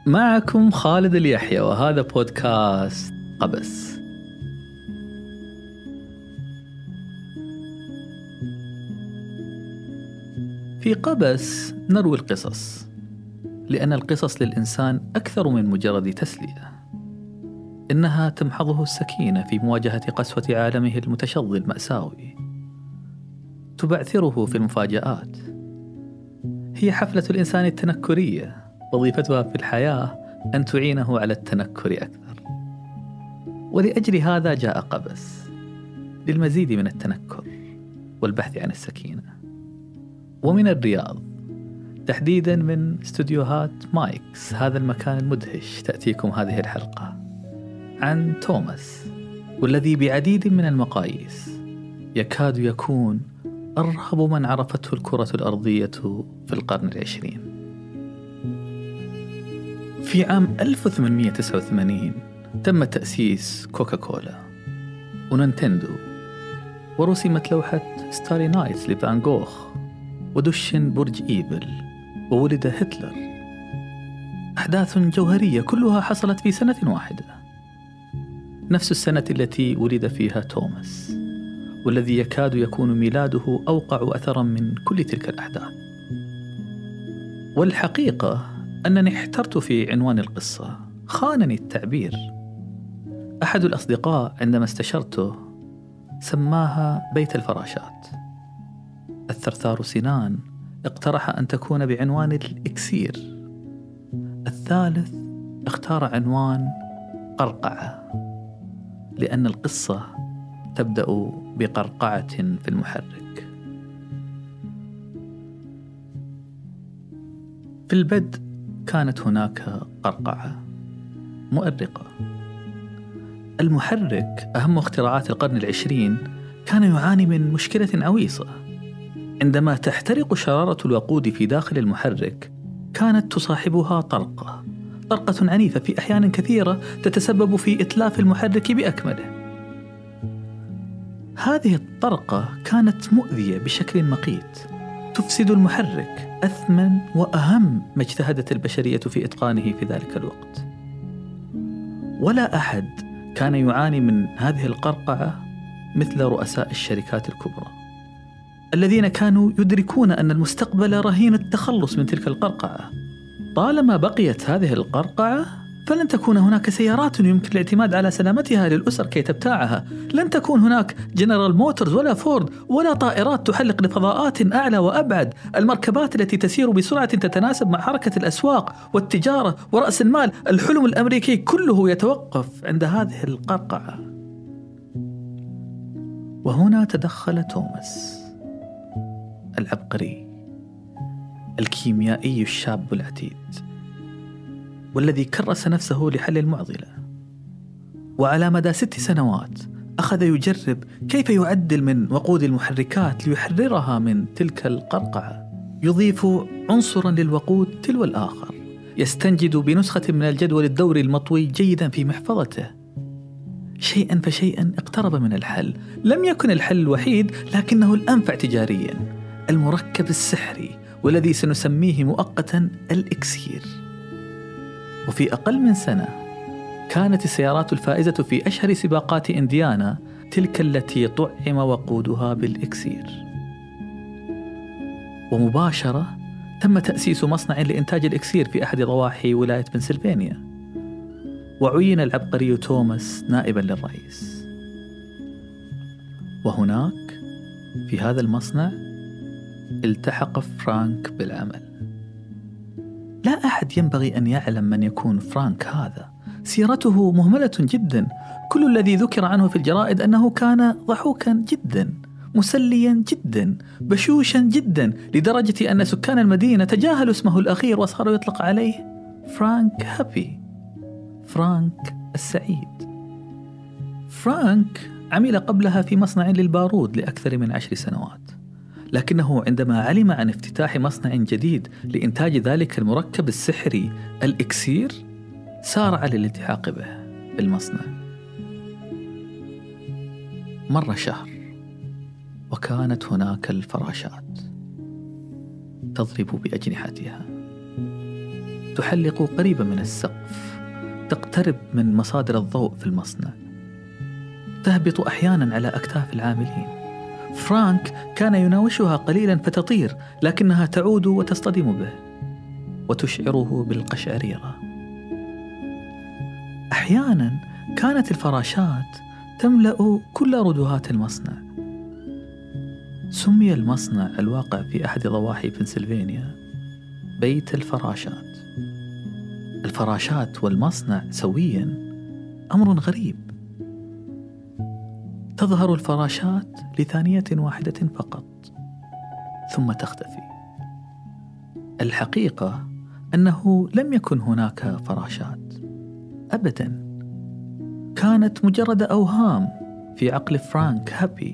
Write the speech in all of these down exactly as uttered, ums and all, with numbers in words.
معكم خالد اليحيى وهذا بودكاست قبس. في قبس نروي القصص، لأن القصص للإنسان أكثر من مجرد تسلية، إنها تمحضه السكينة في مواجهة قسوة عالمه المتشظي المأساوي، تبعثره في المفاجآت. هي حفلة الإنسان التنكرية، وظيفتها في الحياة أن تعينه على التنكر أكثر. ولأجل هذا جاء قبس، للمزيد من التنكر والبحث عن السكينة. ومن الرياض، تحديدا من استوديوهات مايكس، هذا المكان المدهش، تأتيكم هذه الحلقة عن توماس، والذي بعديد من المقاييس يكاد يكون أرهب من عرفته الكرة الأرضية في القرن العشرين. في عام ألف وثمانمائة وتسعة وثمانين تم تأسيس كوكاكولا ونينتندو، ورسمت لوحة ستاري نايتس لفان غوخ، ودشن برج إيفل، وولد هتلر. أحداث جوهرية كلها حصلت في سنة واحدة، نفس السنة التي ولد فيها توماس، والذي يكاد يكون ميلاده أوقع أثرا من كل تلك الأحداث. والحقيقة أنني احترت في عنوان القصة، خانني التعبير. أحد الأصدقاء عندما استشرته سماها بيت الفراشات. الثرثار سنان اقترح أن تكون بعنوان الإكسير. الثالث اختار عنوان قرقعة، لأن القصة تبدأ بقرقعة في المحرك. في البدء كانت هناك قرقعة مؤرقة. المحرك، أهم اختراعات القرن العشرين، كان يعاني من مشكلة عويصة. عندما تحترق شرارة الوقود في داخل المحرك، كانت تصاحبها طرقة طرقة عنيفة في أحيان كثيرة تتسبب في إتلاف المحرك بأكمله. هذه الطرقة كانت مؤذية بشكل مقيت، تفسد المحرك، أثمن وأهم ما اجتهدت البشرية في إتقانه في ذلك الوقت. ولا أحد كان يعاني من هذه القرقعة مثل رؤساء الشركات الكبرى، الذين كانوا يدركون أن المستقبل رهين التخلص من تلك القرقعة. طالما بقيت هذه القرقعة فلن تكون هناك سيارات يمكن الاعتماد على سلامتها للأسر كي تبتاعها، لن تكون هناك جنرال موتورز ولا فورد، ولا طائرات تحلق لفضاءات أعلى وأبعد، المركبات التي تسير بسرعة تتناسب مع حركة الأسواق والتجارة ورأس المال. الحلم الأمريكي كله يتوقف عند هذه القرقعة. وهنا تدخل توماس العبقري، الكيميائي الشاب العتيد، والذي كرس نفسه لحل المعضلة. وعلى مدى ست سنوات أخذ يجرب كيف يعدل من وقود المحركات ليحررها من تلك القرقعة. يضيف عنصرا للوقود تلو الآخر، يستنجد بنسخة من الجدول الدوري المطوي جيدا في محفظته. شيئا فشيئا اقترب من الحل. لم يكن الحل الوحيد، لكنه الأنفع تجاريا، المركب السحري، والذي سنسميه مؤقتا الإكسير. وفي أقل من سنة كانت السيارات الفائزة في أشهر سباقات إنديانا تلك التي طعم وقودها بالإكسير. ومباشرة تم تأسيس مصنع لإنتاج الإكسير في أحد ضواحي ولاية بنسلفانيا، وعين العبقري توماس نائبا للرئيس. وهناك في هذا المصنع التحق فرانك بالعمل. لا أحد ينبغي أن يعلم من يكون فرانك هذا. سيرته مهملة جدا. كل الذي ذكر عنه في الجرائد أنه كان ضحوكا جدا، مسليا جدا، بشوشا جدا، لدرجة أن سكان المدينة تجاهلوا اسمه الأخير وصاروا يطلق عليه فرانك هابي، فرانك السعيد. فرانك عمل قبلها في مصنع للبارود لأكثر من عشر سنوات، لكنه عندما علم عن افتتاح مصنع جديد لإنتاج ذلك المركب السحري الإكسير، سارع للالتحاق به بالمصنع. مر شهر وكانت هناك الفراشات تضرب بأجنحتها، تحلق قريبا من السقف، تقترب من مصادر الضوء في المصنع، تهبط أحيانا على أكتاف العاملين. فرانك كان يناوشها قليلا فتطير، لكنها تعود وتصطدم به وتشعره بالقشعريرة. أحيانا كانت الفراشات تملأ كل ردهات المصنع. سمي المصنع الواقع في أحد ضواحي بنسلفانيا بيت الفراشات. الفراشات والمصنع سويا أمر غريب. تظهر الفراشات لثانية واحدة فقط ثم تختفي. الحقيقة أنه لم يكن هناك فراشات أبدا، كانت مجرد أوهام في عقل فرانك هابي.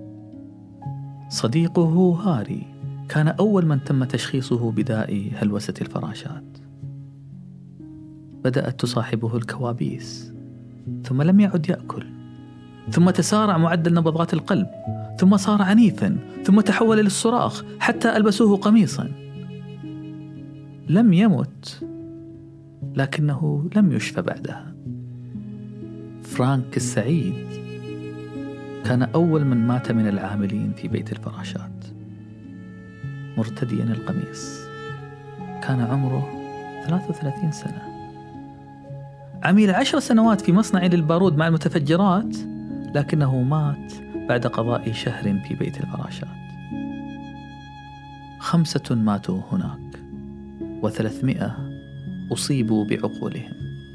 صديقه هاري كان أول من تم تشخيصه بداء هلوسة الفراشات. بدأت تصاحبه الكوابيس، ثم لم يعد يأكل، ثم تسارع معدل نبضات القلب، ثم صار عنيفا، ثم تحول للصراخ حتى ألبسوه قميصا. لم يمت، لكنه لم يشفى بعدها. فرانك السعيد كان أول من مات من العاملين في بيت الفراشات، مرتديا القميص. كان عمره ثلاث وثلاثين سنة. عمل عشر سنوات في مصنع للبارود مع المتفجرات، لكنه مات بعد قضاء شهر في بيت الفراشات. خمسة ماتوا هناك وثلاثمائة أصيبوا بعقولهم.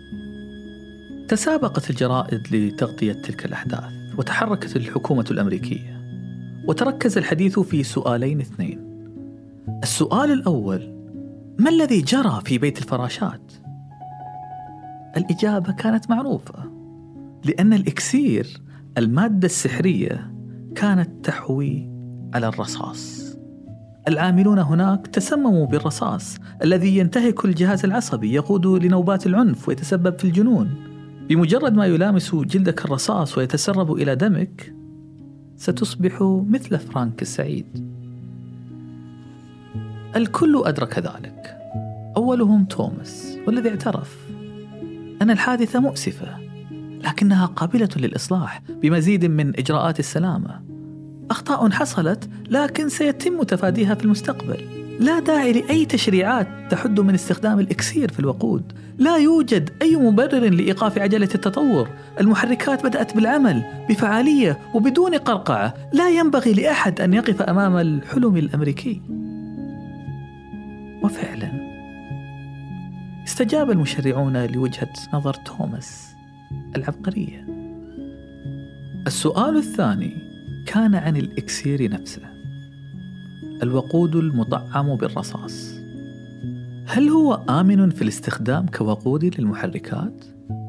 تسابقت الجرائد لتغطية تلك الأحداث، وتحركت الحكومة الأمريكية، وتركز الحديث في سؤالين اثنين. السؤال الأول: ما الذي جرى في بيت الفراشات؟ الإجابة كانت معروفة، لأن الإكسير، المادة السحرية، كانت تحوي على الرصاص. العاملون هناك تسمموا بالرصاص الذي ينتهك الجهاز العصبي، يقود لنوبات العنف ويتسبب في الجنون. بمجرد ما يلامس جلدك الرصاص ويتسرب إلى دمك، ستصبح مثل فرانك السعيد. الكل أدرك ذلك، أولهم توماس، والذي اعترف أن الحادثة مؤسفة، لكنها قابلة للإصلاح بمزيد من إجراءات السلامة. أخطاء حصلت، لكن سيتم تفاديها في المستقبل. لا داعي لأي تشريعات تحد من استخدام الإكسير في الوقود. لا يوجد أي مبرر لإيقاف عجلة التطور. المحركات بدأت بالعمل بفعالية وبدون قرقعة. لا ينبغي لأحد أن يقف أمام الحلم الأمريكي. وفعلا استجاب المشرعون لوجهة نظر توماس العبقرية. السؤال الثاني كان عن الإكسير نفسه، الوقود المطعم بالرصاص. هل هو آمن في الاستخدام كوقود للمحركات؟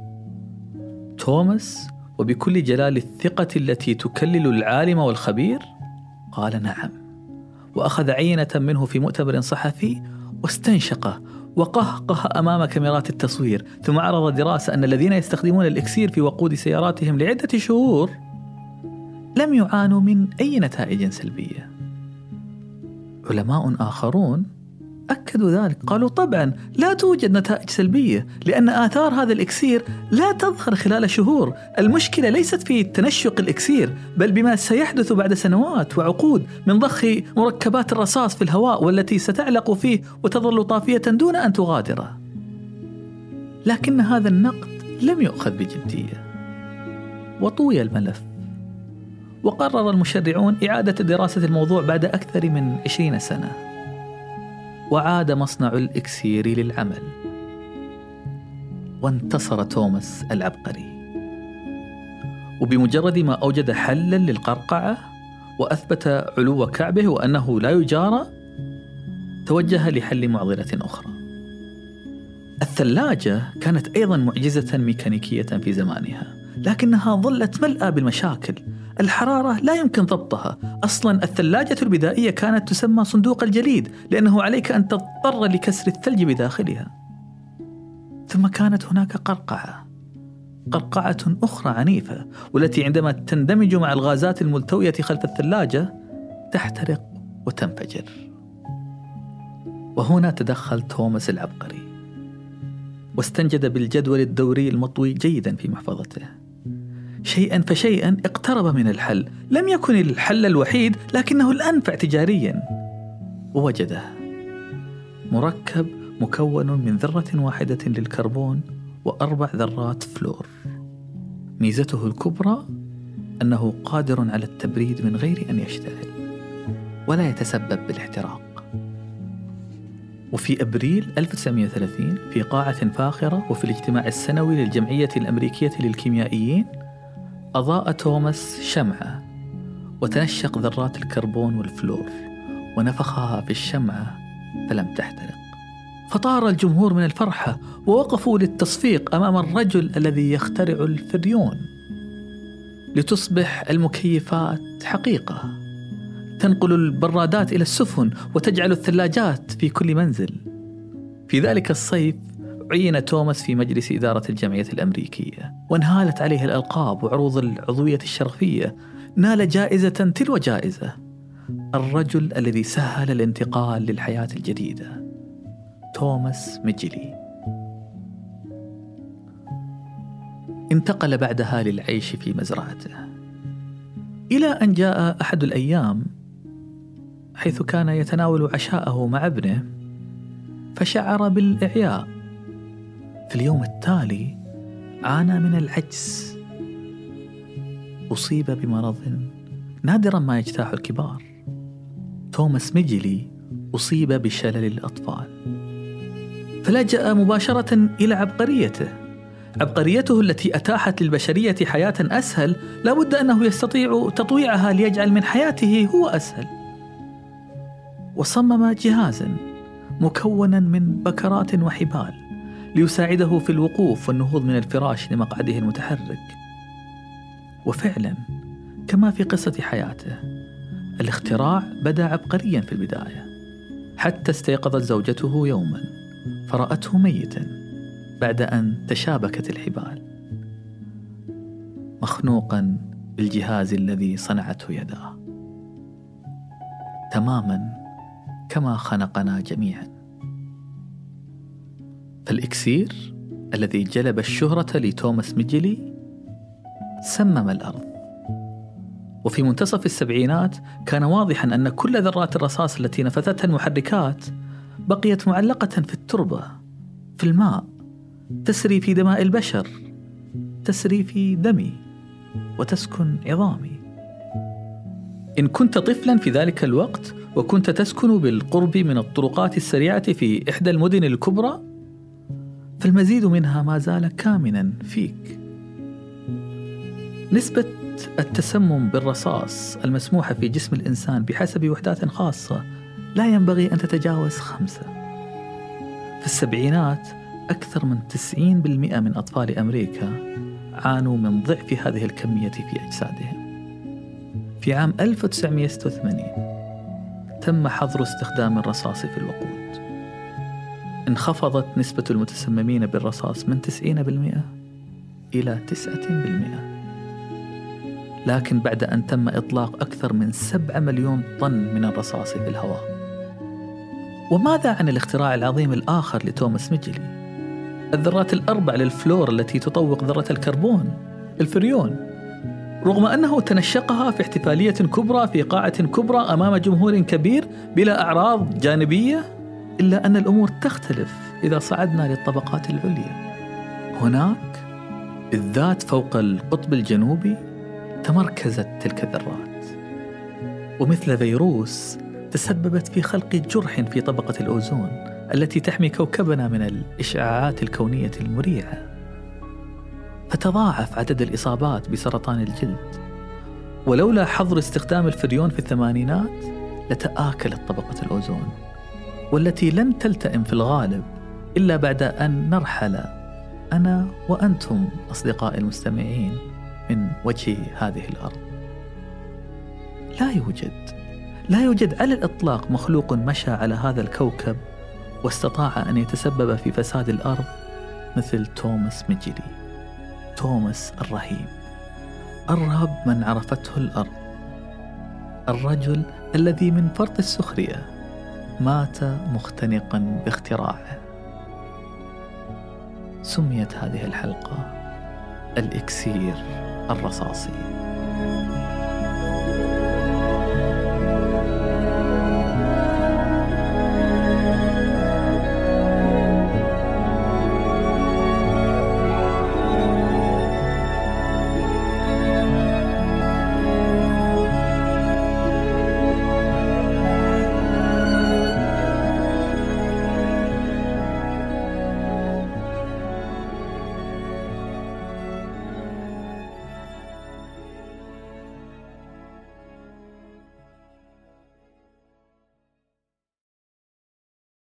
توماس وبكل جلال الثقة التي تكلل العالم والخبير قال نعم، وأخذ عينة منه في مؤتمر صحفي واستنشقه وقهقه أمام كاميرات التصوير، ثم عرض دراسة أن الذين يستخدمون الإكسير في وقود سياراتهم لعدة شهور لم يعانوا من أي نتائج سلبية. علماء آخرون أكدوا ذلك، قالوا طبعا لا توجد نتائج سلبية، لأن آثار هذا الإكسير لا تظهر خلال شهور. المشكلة ليست في تنشق الإكسير، بل بما سيحدث بعد سنوات وعقود من ضخ مركبات الرصاص في الهواء، والتي ستعلق فيه وتظل طافية دون أن تغادره. لكن هذا النقد لم يؤخذ بجدية، وطوي الملف، وقرر المشرعون إعادة دراسة الموضوع بعد أكثر من عشرين سنة. وعاد مصنع الإكسير للعمل، وانتصر توماس العبقري. وبمجرد ما أوجد حلاً للقرقعة وأثبت علو كعبه وأنه لا يجارى، توجه لحل معضلة أخرى. الثلاجة كانت أيضاً معجزة ميكانيكية في زمانها، لكنها ظلت ملأى بالمشاكل. الحرارة لا يمكن ضبطها. أصلاً الثلاجة البدائية كانت تسمى صندوق الجليد، لأنه عليك أن تضطر لكسر الثلج بداخلها. ثم كانت هناك قرقعة قرقعة أخرى عنيفة، والتي عندما تندمج مع الغازات الملتوية خلف الثلاجة تحترق وتنفجر. وهنا تدخل توماس العبقري واستنجد بالجدول الدوري المطوي جيدا في محفظته. شيئا فشيئا اقترب من الحل، لم يكن الحل الوحيد لكنه الأنفع تجاريا، ووجده مركب مكون من ذرة واحدة للكربون وأربع ذرات فلور. ميزته الكبرى أنه قادر على التبريد من غير أن يشتعل ولا يتسبب بالاحتراق. وفي أبريل ألف وتسعمائة وثلاثين في قاعة فاخرة وفي الاجتماع السنوي للجمعية الأمريكية للكيميائيين أضاء توماس شمعة وتنشق ذرات الكربون والفلور ونفخها في الشمعة فلم تحترق. فطار الجمهور من الفرحة ووقفوا للتصفيق أمام الرجل الذي يخترع الفريون لتصبح المكيفات حقيقة، تنقل البرادات إلى السفن وتجعل الثلاجات في كل منزل. في ذلك الصيف عين توماس في مجلس إدارة الجمعية الأمريكية وانهالت عليه الألقاب وعروض العضوية الشرفية. نال جائزة تلو جائزة، الرجل الذي سهل الانتقال للحياة الجديدة، توماس ميدجلي. انتقل بعدها للعيش في مزرعته إلى أن جاء أحد الأيام حيث كان يتناول عشاءه مع ابنه فشعر بالإعياء. في اليوم التالي عانى من العجز، أصيب بمرض نادرا ما يجتاح الكبار. توماس ميدجلي أصيب بشلل الأطفال، فلجأ مباشرة إلى عبقريته عبقريته التي أتاحت للبشرية حياة أسهل، لا بد أنه يستطيع تطويعها ليجعل من حياته هو أسهل. وصمم جهازا مكونا من بكرات وحبال ليساعده في الوقوف والنهوض من الفراش لمقعده المتحرك. وفعلا كما في قصة حياته، الاختراع بدأ عبقريا في البداية، حتى استيقظت زوجته يوما فرأته ميتا بعد أن تشابكت الحبال، مخنوقا بالجهاز الذي صنعته يداه، تماما كما خنقنا جميعا. فالإكسير الذي جلب الشهرة لتوماس ميدجلي سمم الأرض. وفي منتصف السبعينات كان واضحا أن كل ذرات الرصاص التي نفذتها المحركات بقيت معلقة في التربة، في الماء، تسري في دماء البشر، تسري في دمي وتسكن عظامي. إن كنت طفلا في ذلك الوقت وكنت تسكن بالقرب من الطرقات السريعة في إحدى المدن الكبرى، فالمزيد منها ما زال كامنا فيك. نسبة التسمم بالرصاص المسموحة في جسم الإنسان بحسب وحدات خاصة لا ينبغي أن تتجاوز خمسة. في السبعينات أكثر من تسعين بالمئة من أطفال أمريكا عانوا من ضعف هذه الكمية في أجسادهم. في عام ألف وتسعمائة وستة وثمانين تم حظر استخدام الرصاص في الوقود. انخفضت نسبة المتسممين بالرصاص من تسعين بالمئة إلى تسعة بالمئة. لكن بعد أن تم إطلاق أكثر من سبعة مليون طن من الرصاص في الهواء. وماذا عن الاختراع العظيم الآخر لتوماس ميدجلي؟ الذرات الأربع للفلور التي تطوق ذرة الكربون، الفريون. رغم أنه تنشقها في احتفالية كبرى في قاعة كبرى أمام جمهور كبير بلا أعراض جانبية، إلا أن الأمور تختلف إذا صعدنا للطبقات العليا. هناك بالذات فوق القطب الجنوبي تمركزت تلك الذرات، ومثل فيروس تسببت في خلق جرح في طبقة الأوزون التي تحمي كوكبنا من الإشعاعات الكونية المريعة. فتضاعف عدد الإصابات بسرطان الجلد. ولولا حظر استخدام الفريون في الثمانينات لتآكلت طبقة الأوزون، والتي لن تلتئم في الغالب إلا بعد أن نرحل أنا وأنتم أصدقائي المستمعين من وجه هذه الأرض. لا يوجد لا يوجد على الإطلاق مخلوق مشى على هذا الكوكب واستطاع أن يتسبب في فساد الأرض مثل توماس ميدجلي، توماس الرهيب، أرهب من عرفته الأرض، الرجل الذي من فرط السخرية مات مختنقا باختراعه. سميت هذه الحلقة الإكسير الرصاصي.